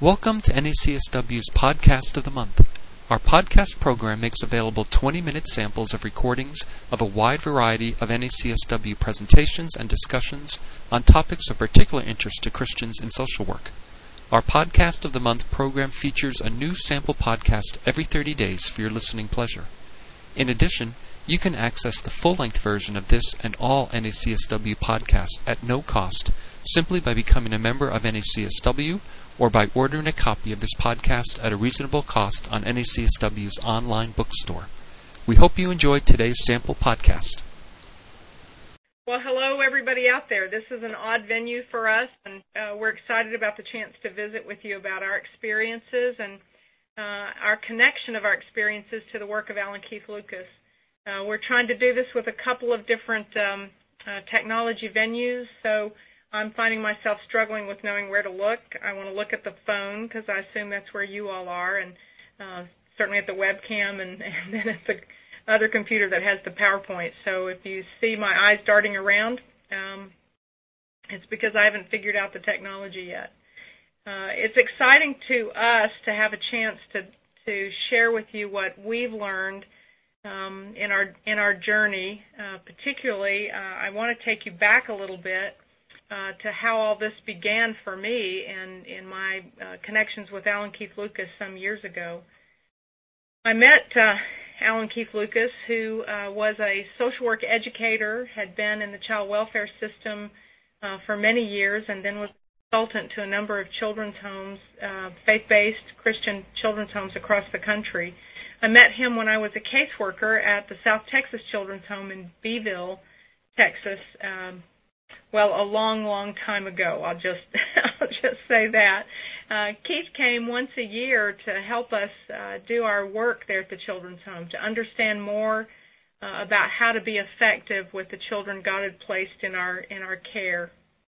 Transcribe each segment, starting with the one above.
Welcome to NACSW's Podcast of the Month. Our podcast program makes available 20-minute samples of recordings of a wide variety of NACSW presentations and discussions on topics of particular interest to Christians in social work. Our Podcast of the Month program features a new sample podcast every 30 days for your listening pleasure. In addition, you can access the full-length version of this and all NACSW podcasts at no cost simply by becoming a member of NACSW or by ordering a copy of this podcast at a reasonable cost on NACSW's online bookstore. We hope you enjoyed today's sample podcast. Well, hello everybody out there. This is an odd venue for us, and we're excited about the chance to visit with you about our experiences and our connection of our experiences to the work of Alan Keith Lucas. We're trying to do this with a couple of different technology venues, so I'm finding myself struggling with knowing where to look. I want to look at the phone because I assume that's where you all are, and certainly at the webcam and then at the other computer that has the PowerPoint. So if you see my eyes darting around, it's because I haven't figured out the technology yet. It's exciting to us to have a chance to share with you what we've learned in our journey. Particularly, I want to take you back a little bit to how all this began for me and in my connections with Alan Keith Lucas some years ago. I met Alan Keith Lucas, who was a social work educator, had been in the child welfare system for many years, and then was a consultant to a number of children's homes, faith-based Christian children's homes across the country. I met him when I was a caseworker at the South Texas Children's Home in Beeville, Texas. A long, long time ago. I'll just say that. Keith came once a year to help us do our work there at the Children's Home, to understand more about how to be effective with the children God had placed in our care.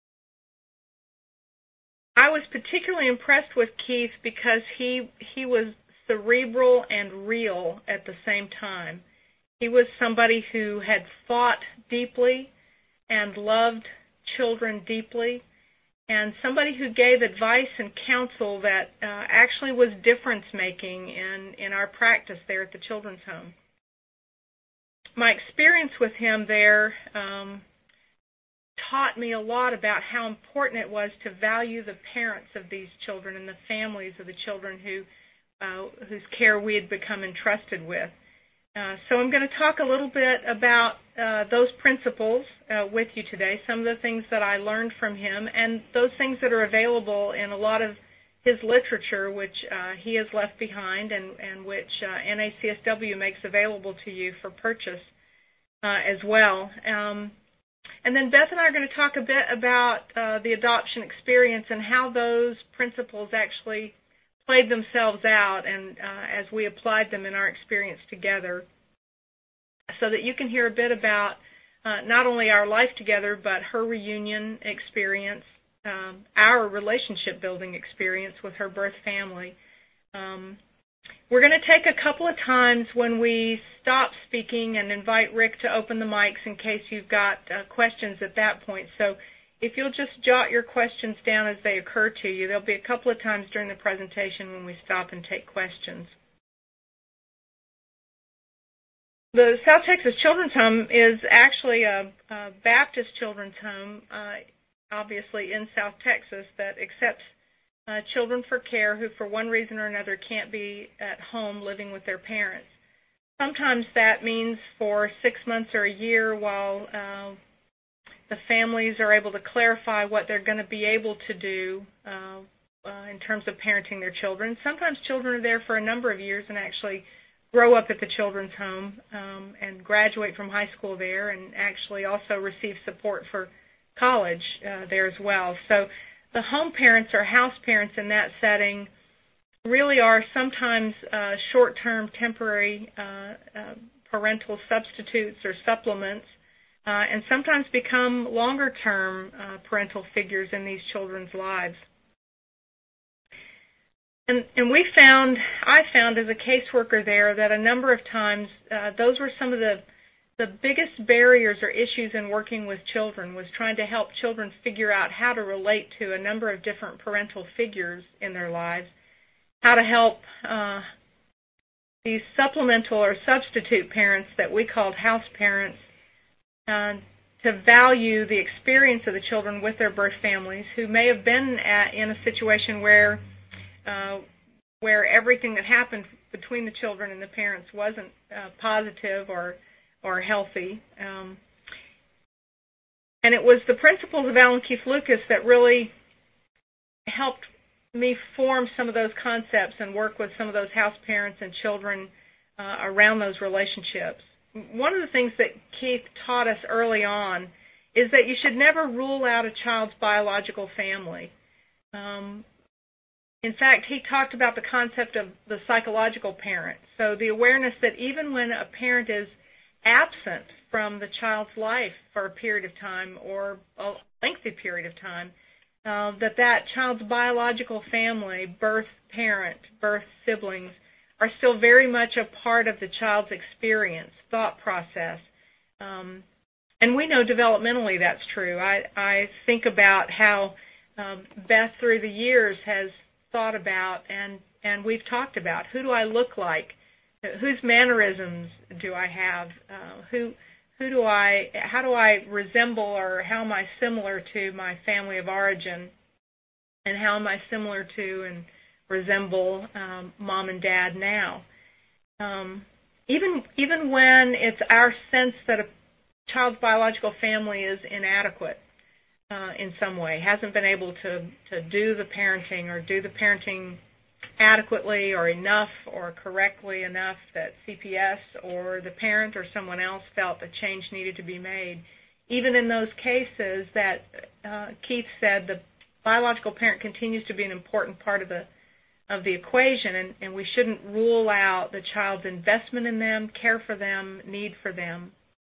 I was particularly impressed with Keith because he was cerebral and real at the same time. He was somebody who had thought deeply and loved children deeply, and somebody who gave advice and counsel that actually was difference-making in our practice there at the Children's Home. My experience with him there taught me a lot about how important it was to value the parents of these children and the families of the children whose care we had become entrusted with. So I'm going to talk a little bit about those principles with you today, some of the things that I learned from him, and those things that are available in a lot of his literature, which he has left behind and which NACSW makes available to you for purchase as well. And then Beth and I are going to talk a bit about the adoption experience and how those principles actually played themselves out and as we applied them in our experience together, so that you can hear a bit about not only our life together, but her reunion experience, our relationship building experience with her birth family. We're going to take a couple of times when we stop speaking and invite Rick to open the mics in case you've got questions at that point. So if you'll just jot your questions down as they occur to you, there'll be a couple of times during the presentation when we stop and take questions. The South Texas Children's Home is actually a Baptist children's home, obviously in South Texas, that accepts children for care who for one reason or another can't be at home living with their parents. Sometimes that means for 6 months or a year while the families are able to clarify what they're going to be able to do in terms of parenting their children. Sometimes children are there for a number of years and actually grow up at the Children's Home and graduate from high school there and actually also receive support for college there as well. So the home parents or house parents in that setting really are sometimes short-term temporary parental substitutes or supplements, and sometimes become longer-term parental figures in these children's lives. And I found as a caseworker there that a number of times those were some of the the biggest barriers or issues in working with children was trying to help children figure out how to relate to a number of different parental figures in their lives, how to help these supplemental or substitute parents that we called house parents to value the experience of the children with their birth families who may have been in a situation where everything that happened between the children and the parents wasn't positive or healthy. And it was the principles of Alan Keith Lucas that really helped me form some of those concepts and work with some of those house parents and children around those relationships. One of the things that Keith taught us early on is that you should never rule out a child's biological family. In fact, he talked about the concept of the psychological parent. So the awareness that even when a parent is absent from the child's life for a period of time or a lengthy period of time, that child's biological family, birth parent, birth siblings, are still very much a part of the child's experience, thought process. And we know developmentally that's true. I think about how Beth through the years has thought about and we've talked about, who do I look like? Whose mannerisms do I have? How do I resemble, or how am I similar to my family of origin? And how am I similar to and resemble mom and dad now? Even when it's our sense that a child's biological family is inadequate in some way, hasn't been able to do the parenting or do the parenting adequately or enough or correctly enough that CPS or the parent or someone else felt a change needed to be made. Even in those cases that Keith said the biological parent continues to be an important part of the equation, and we shouldn't rule out the child's investment in them, care for them, need for them.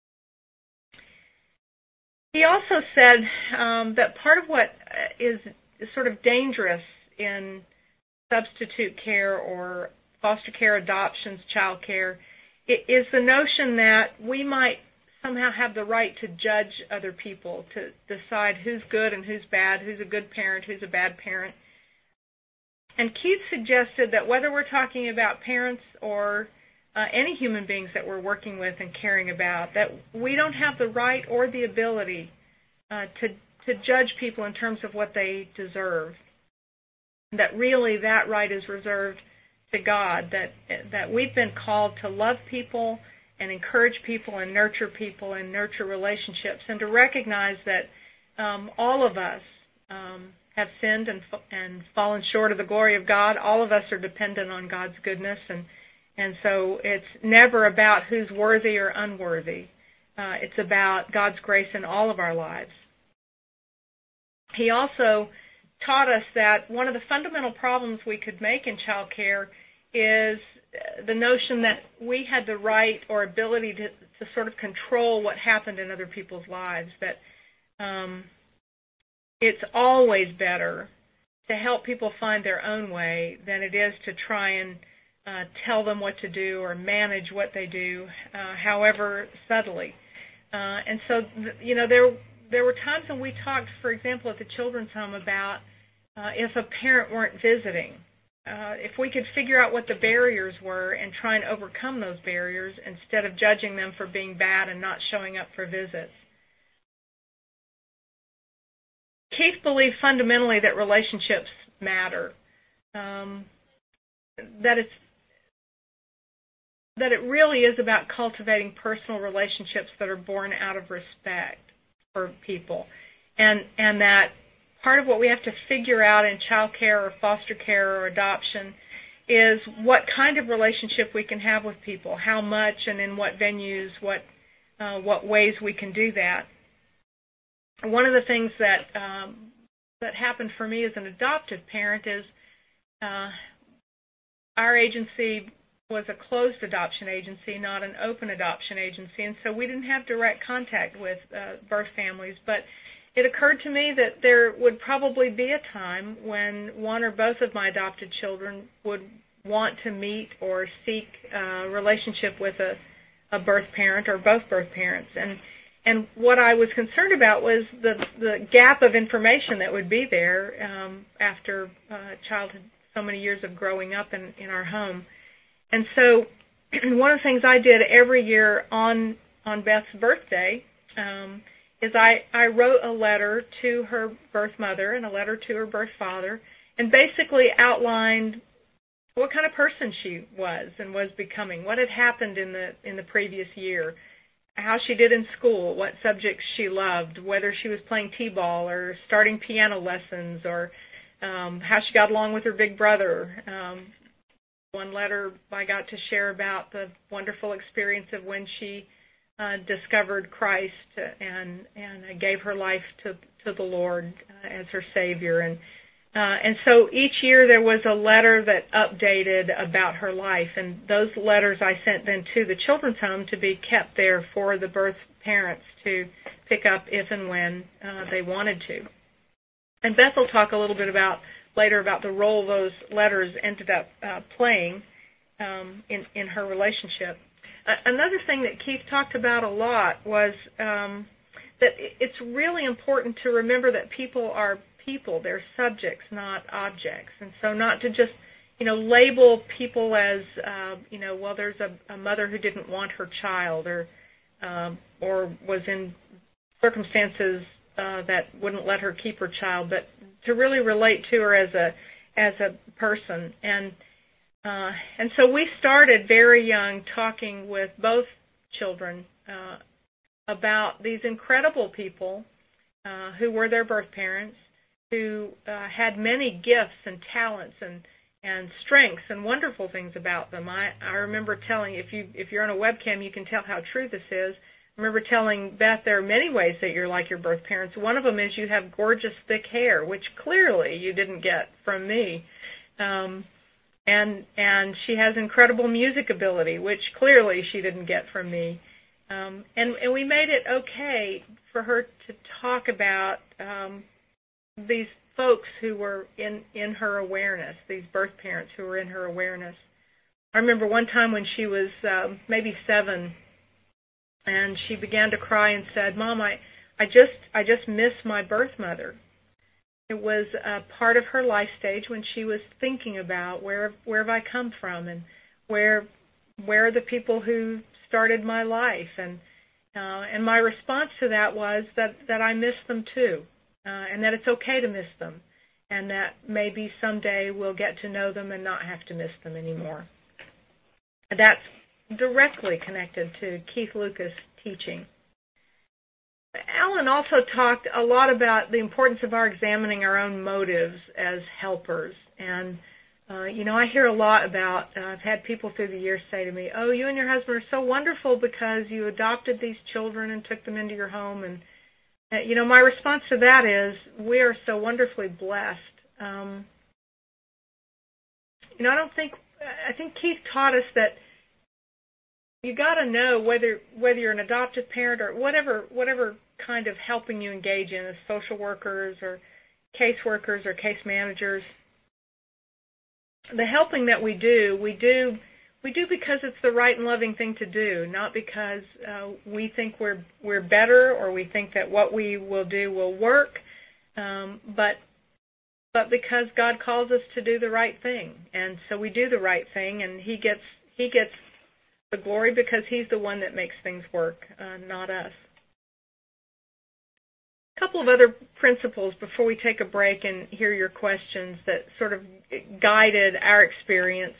He also said that part of what is sort of dangerous in substitute care or foster care, adoptions, child care, is the notion that we might somehow have the right to judge other people, to decide who's good and who's bad, who's a good parent, who's a bad parent. And Keith suggested that whether we're talking about parents or any human beings that we're working with and caring about, that we don't have the right or the ability to judge people in terms of what they deserve. That really that right is reserved to God, that we've been called to love people and encourage people and nurture relationships, and to recognize that all of us have sinned and fallen short of the glory of God. All of us are dependent on God's goodness, and so it's never about who's worthy or unworthy. It's about God's grace in all of our lives. He also taught us that one of the fundamental problems we could make in child care is the notion that we had the right or ability to sort of control what happened in other people's lives, that it's always better to help people find their own way than it is to try and tell them what to do or manage what they do, however subtly. And so, there were times when we talked, for example, at the children's home about if a parent weren't visiting, if we could figure out what the barriers were and try and overcome those barriers instead of judging them for being bad and not showing up for visits. Keith believed fundamentally that relationships matter, that it really is about cultivating personal relationships that are born out of respect for people, and that part of what we have to figure out in child care or foster care or adoption is what kind of relationship we can have with people, how much and in what venues, what ways we can do that. One of the things that happened for me as an adoptive parent is our agency was a closed adoption agency, not an open adoption agency, and so we didn't have direct contact with birth families, but it occurred to me that there would probably be a time when one or both of my adopted children would want to meet or seek a relationship with a birth parent or both birth parents. And what I was concerned about was the gap of information that would be there after childhood, so many years of growing up in our home. And so one of the things I did every year on Beth's birthday is I wrote a letter to her birth mother and a letter to her birth father, and basically outlined what kind of person she was and was becoming, what had happened in the previous year, how she did in school, what subjects she loved, whether she was playing t-ball or starting piano lessons, or how she got along with her big brother. One letter I got to share about the wonderful experience of when she discovered Christ and gave her life to the Lord as her Savior. And so each year there was a letter that updated about her life, and those letters I sent then to the children's home to be kept there for the birth parents to pick up if and when they wanted to. And Beth will talk a little bit later about the role those letters ended up playing in her relationship. Another thing that Keith talked about a lot was that it's really important to remember that people are people. They're subjects, not objects. And so not to just, label people as, well, there's a mother who didn't want her child or was in circumstances that wouldn't let her keep her child, but to really relate to her as a person. And so we started very young talking with both children about these incredible people who were their birth parents, who had many gifts and talents and strengths and wonderful things about them. I remember telling, if you're on a webcam, you can tell how true this is. I remember telling Beth there are many ways that you're like your birth parents. One of them is you have gorgeous thick hair, which clearly you didn't get from me. And she has incredible music ability, which clearly she didn't get from me. And we made it okay for her to talk about these folks who were in her awareness, these birth parents who were in her awareness. I remember one time when she was maybe 7, and she began to cry and said, "Mom, I just miss my birth mother." It was a part of her life stage when she was thinking about where have I come from, and where are the people who started my life, and my response to that was that I miss them too. And that it's okay to miss them, and that maybe someday we'll get to know them and not have to miss them anymore. That's directly connected to Keith Lucas' teaching. Alan also talked a lot about the importance of our examining our own motives as helpers. And, I hear a lot about, I've had people through the years say to me, "Oh, you and your husband are so wonderful because you adopted these children and took them into your home." And my response to that is we are so wonderfully blessed. I think Keith taught us that you got to know whether you're an adoptive parent or whatever kind of helping you engage in as social workers or caseworkers or case managers. The helping that we do because it's the right and loving thing to do, not because we think we're better or we think that what we will do will work, but because God calls us to do the right thing, and so we do the right thing, and He gets the glory because He's the one that makes things work, not us. A couple of other principles before we take a break and hear your questions that sort of guided our experience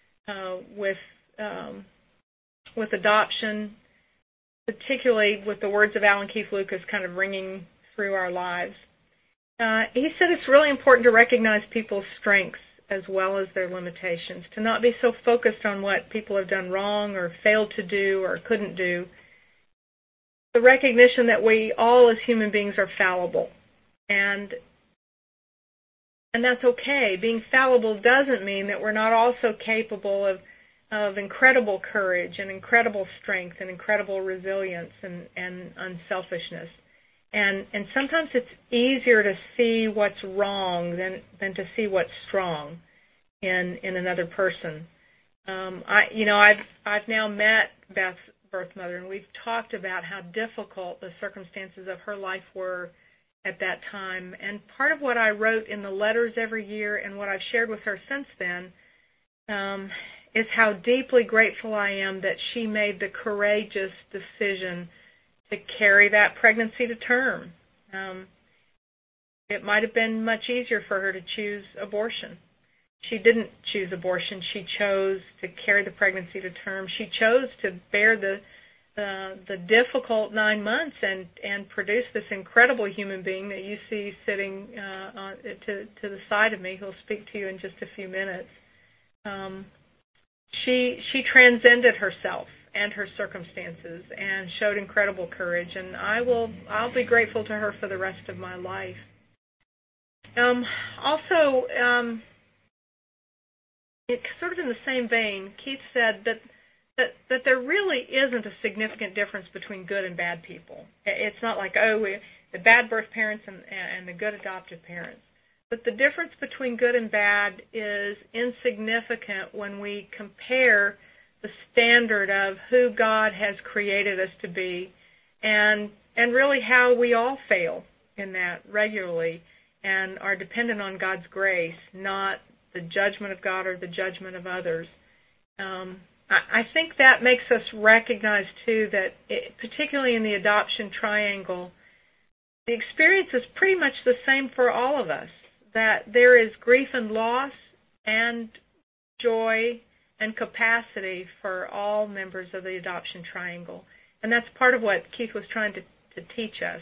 with adoption, particularly with the words of Alan Keith Lucas kind of ringing through our lives. He said it's really important to recognize people's strengths as well as their limitations, to not be so focused on what people have done wrong or failed to do or couldn't do. The recognition that we all as human beings are fallible, and that's okay. Being fallible doesn't mean that we're not also capable of incredible courage and incredible strength and incredible resilience and unselfishness. And sometimes it's easier to see what's wrong than to see what's strong in another person. I've now met Beth's birth mother, and we've talked about how difficult the circumstances of her life were at that time. And part of what I wrote in the letters every year and what I've shared with her since then is how deeply grateful I am that she made the courageous decision to carry that pregnancy to term. It might have been much easier for her to choose abortion. She didn't choose abortion. She chose to carry the pregnancy to term. She chose to bear the difficult 9 months and produce this incredible human being that you see sitting to the side of me, who'll speak to you in just a few minutes. She transcended herself and her circumstances and showed incredible courage, and I'll be grateful to her for the rest of my life. Also, sort of in the same vein, Keith said that there really isn't a significant difference between good and bad people. It's not like, the bad birth parents and the good adoptive parents. But the difference between good and bad is insignificant when we compare the standard of who God has created us to be and really how we all fail in that regularly and are dependent on God's grace, not the judgment of God or the judgment of others. I think that makes us recognize, too, that particularly in the adoption triangle, the experience is pretty much the same for all of us, that there is grief and loss and joy and capacity for all members of the adoption triangle. And that's part of what Keith was trying to teach us.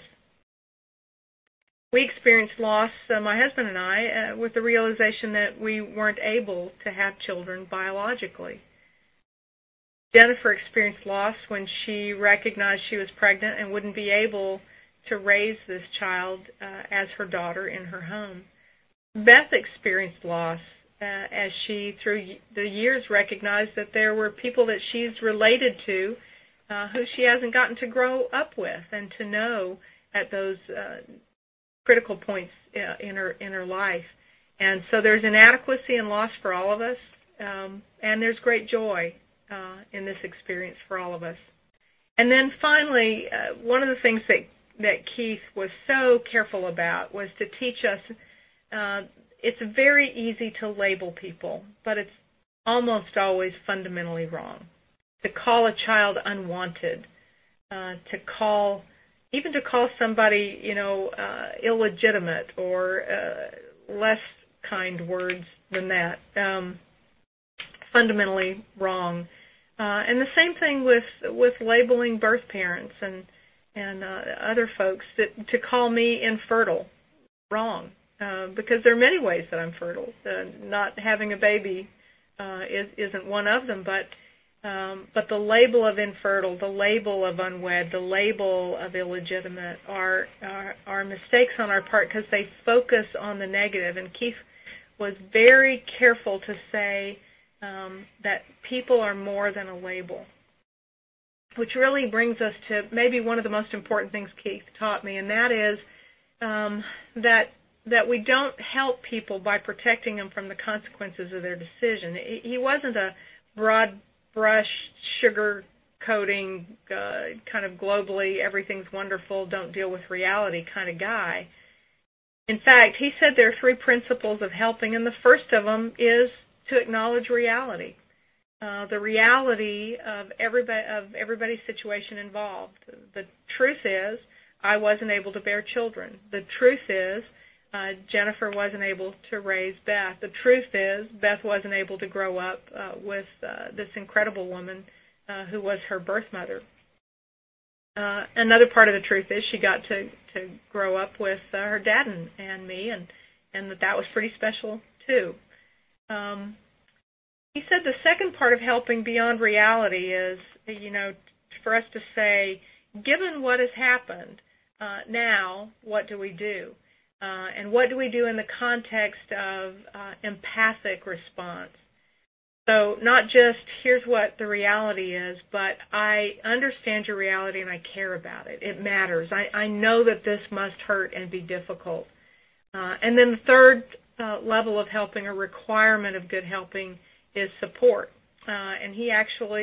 We experienced loss, my husband and I, with the realization that we weren't able to have children biologically. Jennifer experienced loss when she recognized she was pregnant and wouldn't be able to raise this child as her daughter in her home. Beth experienced loss as she, through the years, recognized that there were people that she's related to who she hasn't gotten to grow up with and to know at those critical points in her life. And so there's inadequacy and loss for all of us, and there's great joy in this experience for all of us. And then finally, one of the things that Keith was so careful about was to teach us it's very easy to label people, but it's almost always fundamentally wrong. To call a child unwanted, to call somebody, illegitimate or less kind words than that, fundamentally wrong. And the same thing with labeling birth parents and other folks, that to call me infertile, wrong. Because there are many ways that I'm fertile. Not having a baby isn't one of them, but the label of infertile, the label of unwed, the label of illegitimate are mistakes on our part because they focus on the negative. And Keith was very careful to say that people are more than a label, which really brings us to maybe one of the most important things Keith taught me, and that is that we don't help people by protecting them from the consequences of their decision. He wasn't a broad brush, sugar coating, kind of globally, everything's wonderful, don't deal with reality kind of guy. In fact, he said there are 3 principles of helping, and the first of them is to acknowledge reality. The reality of everybody's situation involved. The truth is, I wasn't able to bear children. The truth is, Jennifer wasn't able to raise Beth. The truth is, Beth wasn't able to grow up with this incredible woman who was her birth mother. Another part of the truth is she got to grow up with her dad and me, and that was pretty special too. He said the second part of helping beyond reality is, for us to say, given what has happened, now what do we do? And what do we do in the context of empathic response? So not just, here's what the reality is, but I understand your reality and I care about it. It matters. I know that this must hurt and be difficult. And then the third level of helping, a requirement of good helping, is support. And he actually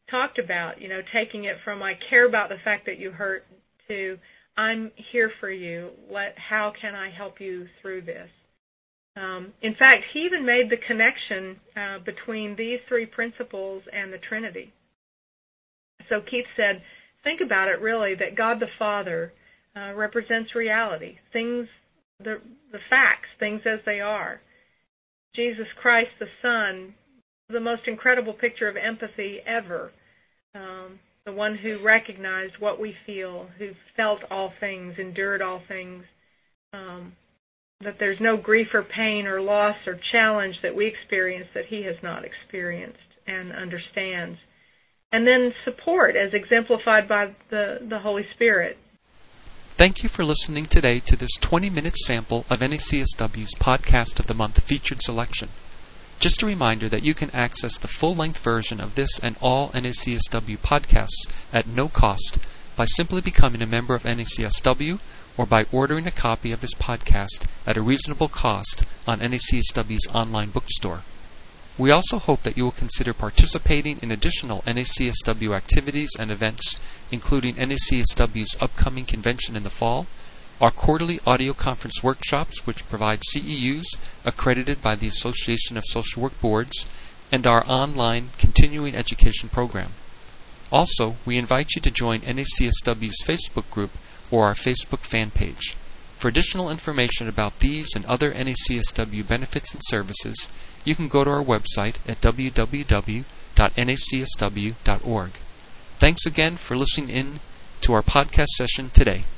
talked about, taking it from I care about the fact that you hurt to I'm here for you. How can I help you through this? In fact, he even made the connection between these three principles and the Trinity. So Keith said, think about it really, that God the Father represents reality, things, the facts, things as they are. Jesus Christ the Son, the most incredible picture of empathy ever, the one who recognized what we feel, who felt all things, endured all things, that there's no grief or pain or loss or challenge that we experience that he has not experienced and understands. And then support as exemplified by the Holy Spirit. Thank you for listening today to this 20-minute sample of NACSW's Podcast of the Month featured selection. Just a reminder that you can access the full-length version of this and all NACSW podcasts at no cost by simply becoming a member of NACSW or by ordering a copy of this podcast at a reasonable cost on NACSW's online bookstore. We also hope that you will consider participating in additional NACSW activities and events, including NACSW's upcoming convention in the fall, our quarterly audio conference workshops, which provide CEUs accredited by the Association of Social Work Boards, and our online continuing education program. Also, we invite you to join NACSW's Facebook group or our Facebook fan page. For additional information about these and other NACSW benefits and services, you can go to our website at www.nacsw.org. Thanks again for listening in to our podcast session today.